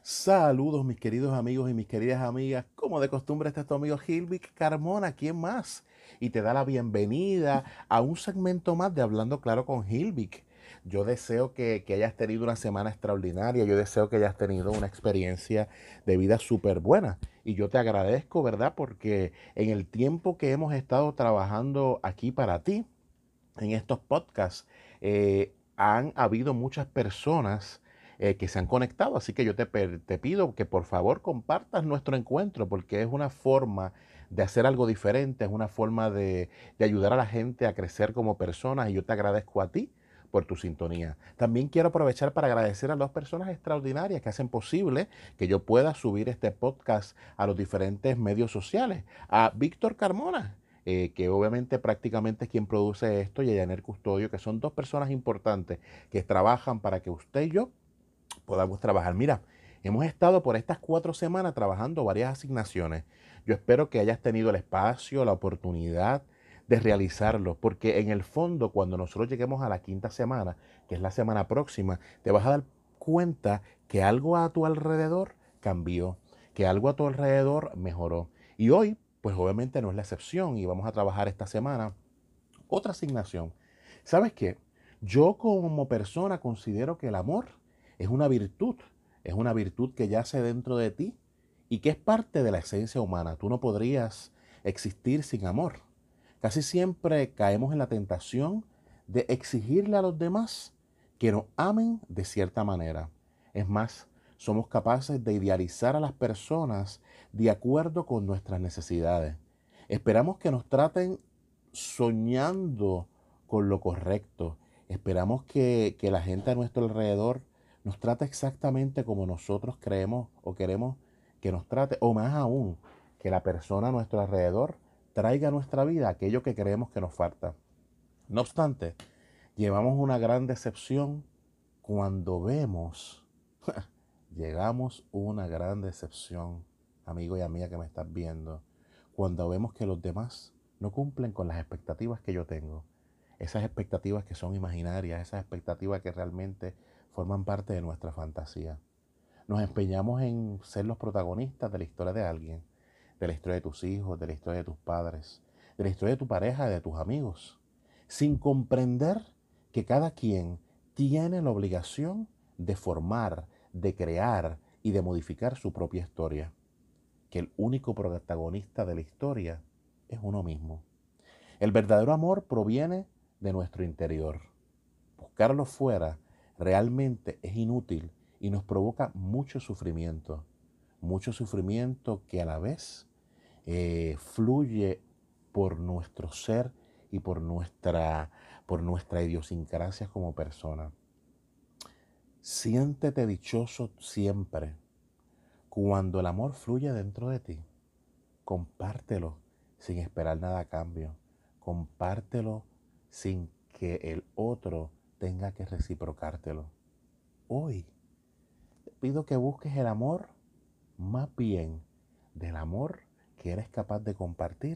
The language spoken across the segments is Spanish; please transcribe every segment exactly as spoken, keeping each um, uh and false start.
Saludos mis queridos amigos y mis queridas amigas. Como de costumbre está tu amigo Gilvic Carmona, ¿quién más? Y te da la bienvenida a un segmento más de Hablando Claro con Gilvic. Yo deseo que, que hayas tenido una semana extraordinaria, yo deseo que hayas tenido una experiencia de vida súper buena. Y yo te agradezco, ¿verdad? Porque en el tiempo que hemos estado trabajando aquí para ti, en estos podcasts, eh, han habido muchas personas eh, que se han conectado, así que yo te, te pido que por favor compartas nuestro encuentro, porque es una forma de hacer algo diferente, es una forma de, de ayudar a la gente a crecer como personas, y yo te agradezco a ti por tu sintonía. También quiero aprovechar para agradecer a las personas extraordinarias que hacen posible que yo pueda subir este podcast a los diferentes medios sociales. A Víctor Carmona, eh, que obviamente prácticamente es quien produce esto, y a Yaner Custodio, que son dos personas importantes que trabajan para que usted y yo podamos trabajar. Mira, hemos estado por estas cuatro semanas trabajando varias asignaciones. Yo espero que hayas tenido el espacio, la oportunidad de realizarlo, porque en el fondo, cuando nosotros lleguemos a la quinta semana, que es la semana próxima, te vas a dar cuenta que algo a tu alrededor cambió, que algo a tu alrededor mejoró. Y hoy, pues obviamente no es la excepción, y vamos a trabajar esta semana otra asignación. ¿Sabes qué? Yo como persona considero que el amor es una virtud, es una virtud que yace dentro de ti y que es parte de la esencia humana. Tú no podrías existir sin amor. Casi siempre caemos en la tentación de exigirle a los demás que nos amen de cierta manera. Es más, somos capaces de idealizar a las personas de acuerdo con nuestras necesidades. Esperamos que nos traten soñando con lo correcto. Esperamos que, que la gente a nuestro alrededor nos trate exactamente como nosotros creemos o queremos que nos trate, o más aún, que la persona a nuestro alrededor traiga a nuestra vida aquello que creemos que nos falta. No obstante, llevamos una gran decepción cuando vemos, llegamos a una gran decepción, amigo y amiga que me estás viendo, cuando vemos que los demás no cumplen con las expectativas que yo tengo. Esas expectativas que son imaginarias, esas expectativas que realmente forman parte de nuestra fantasía. Nos empeñamos en ser los protagonistas de la historia de alguien, de la historia de tus hijos, de la historia de tus padres, de la historia de tu pareja, de tus amigos, sin comprender que cada quien tiene la obligación de formar, de crear y de modificar su propia historia, que el único protagonista de la historia es uno mismo. El verdadero amor proviene de nuestro interior. Buscarlo fuera realmente es inútil y nos provoca mucho sufrimiento. Mucho sufrimiento que a la vez eh, fluye por nuestro ser y por nuestra, por nuestra idiosincrasia como persona. Siéntete dichoso siempre cuando el amor fluye dentro de ti. Compártelo sin esperar nada a cambio. Compártelo sin que el otro tenga que reciprocártelo. Hoy te pido que busques el amor más bien del amor que eres capaz de compartir,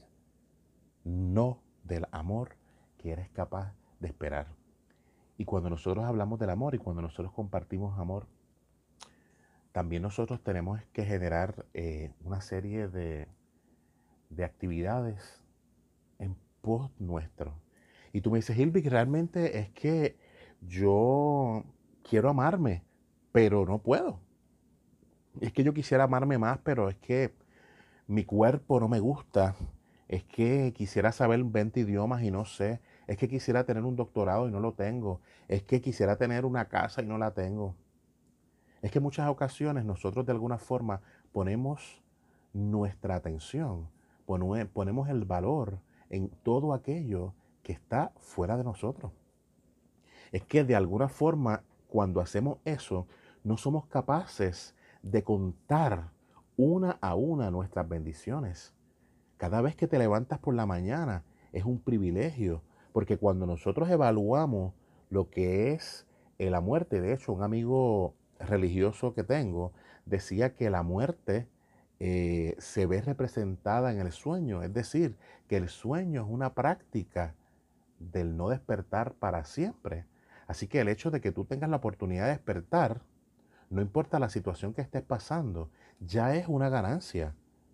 no del amor que eres capaz de esperar. Y cuando nosotros hablamos del amor y cuando nosotros compartimos amor, también nosotros tenemos que generar eh, una serie de, de actividades en pos nuestro. Y tú me dices, Hilvik, realmente es que yo quiero amarme, pero no puedo. Es que yo quisiera amarme más, pero es que mi cuerpo no me gusta. Es que quisiera saber veinte idiomas y no sé. Es que quisiera tener un doctorado y no lo tengo. Es que quisiera tener una casa y no la tengo. Es que en muchas ocasiones nosotros de alguna forma ponemos nuestra atención, ponemos el valor en todo aquello que está fuera de nosotros. Es que de alguna forma cuando hacemos eso no somos capaces de contar una a una nuestras bendiciones. Cada vez que te levantas por la mañana es un privilegio, porque cuando nosotros evaluamos lo que es eh, la muerte, de hecho, un amigo religioso que tengo decía que la muerte eh, se ve representada en el sueño, es decir, que el sueño es una práctica del no despertar para siempre. Así que el hecho de que tú tengas la oportunidad de despertar No importa la situación que estés pasando, ya es una ganancia.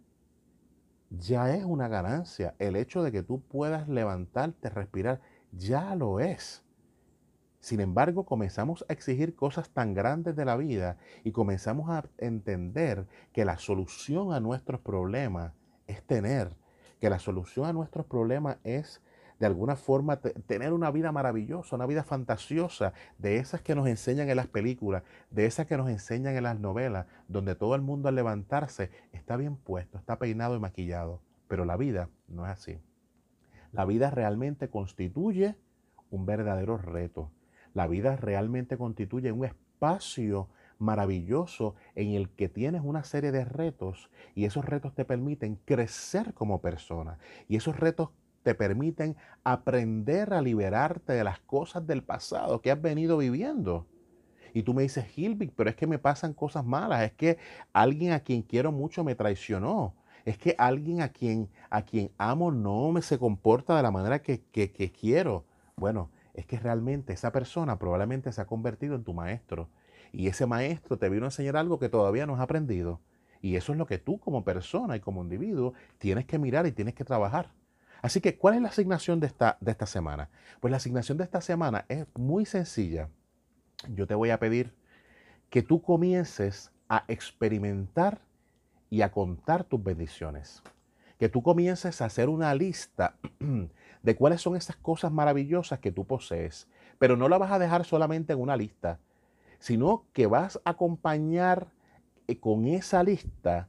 Ya es una ganancia. El hecho de que tú puedas levantarte, respirar, ya lo es. Sin embargo, comenzamos a exigir cosas tan grandes de la vida y comenzamos a entender que la solución a nuestros problemas es tener, que la solución a nuestros problemas es de alguna forma te- tener una vida maravillosa, una vida fantasiosa, de esas que nos enseñan en las películas, de esas que nos enseñan en las novelas, donde todo el mundo al levantarse está bien puesto, está peinado y maquillado. Pero la vida no es así. La vida realmente constituye un verdadero reto. La vida realmente constituye un espacio maravilloso en el que tienes una serie de retos y esos retos te permiten crecer como persona y esos retos te permiten aprender a liberarte de las cosas del pasado que has venido viviendo. Y tú me dices, Hilbig, pero es que me pasan cosas malas, es que alguien a quien quiero mucho me traicionó, es que alguien a quien, a quien amo no me se comporta de la manera que, que, que quiero. Bueno, es que realmente esa persona probablemente se ha convertido en tu maestro. Y ese maestro te vino a enseñar algo que todavía no has aprendido. Y eso es lo que tú como persona y como individuo tienes que mirar y tienes que trabajar. Así que, ¿cuál es la asignación de esta, de esta semana? Pues la asignación de esta semana es muy sencilla. Yo te voy a pedir que tú comiences a experimentar y a contar tus bendiciones. Que tú comiences a hacer una lista de cuáles son esas cosas maravillosas que tú posees. Pero no la vas a dejar solamente en una lista, sino que vas a acompañar eh, con esa lista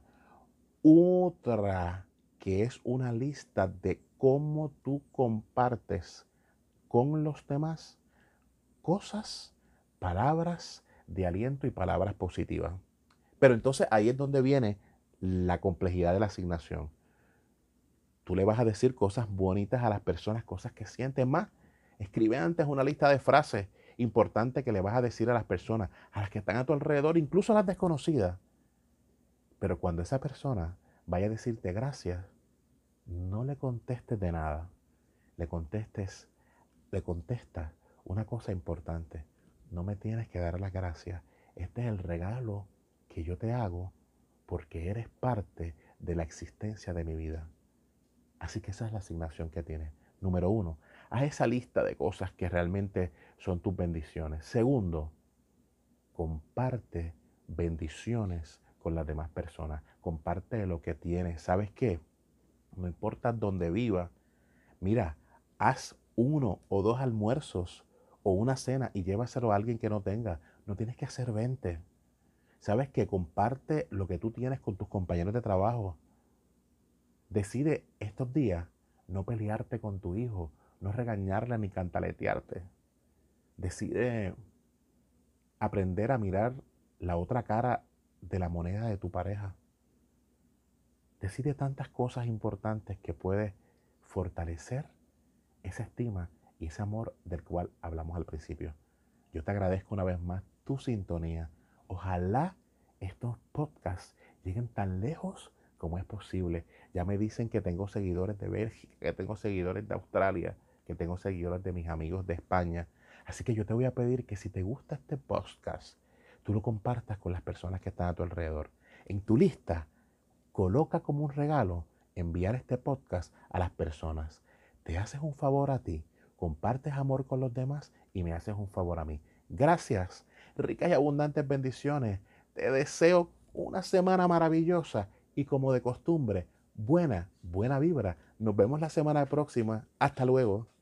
otra que es una lista de cómo tú compartes con los demás cosas, palabras de aliento y palabras positivas. Pero entonces ahí es donde viene la complejidad de la asignación. Tú le vas a decir cosas bonitas a las personas, cosas que sienten más. Escribe antes una lista de frases importantes que le vas a decir a las personas, a las que están a tu alrededor, incluso a las desconocidas. Pero cuando esa persona vaya a decirte gracias, no le contestes de nada. Le contestes, le contestas una cosa importante. No me tienes que dar las gracias. Este es el regalo que yo te hago porque eres parte de la existencia de mi vida. Así que esa es la asignación que tienes. Número uno, haz esa lista de cosas que realmente son tus bendiciones. Segundo, comparte bendiciones con las demás personas. Comparte lo que tienes. ¿Sabes qué? No importa dónde vivas. Mira, haz uno o dos almuerzos o una cena y llévaselo a alguien que no tenga. No tienes que hacer veinte. ¿Sabes qué? Comparte lo que tú tienes con tus compañeros de trabajo. Decide estos días no pelearte con tu hijo, no regañarla ni cantaletearte. Decide aprender a mirar la otra cara de la moneda de tu pareja. Decide tantas cosas importantes que puedes fortalecer esa estima y ese amor del cual hablamos al principio. Yo te agradezco una vez más tu sintonía. Ojalá estos podcasts lleguen tan lejos como es posible. Ya me dicen que tengo seguidores de Bélgica, que tengo seguidores de Australia, que tengo seguidores de mis amigos de España. Así que yo te voy a pedir que si te gusta este podcast, tú lo compartas con las personas que están a tu alrededor. En tu lista, coloca como un regalo enviar este podcast a las personas. Te haces un favor a ti, compartes amor con los demás y me haces un favor a mí. Gracias, ricas y abundantes bendiciones. Te deseo una semana maravillosa y como de costumbre, buena, buena vibra. Nos vemos la semana próxima. Hasta luego.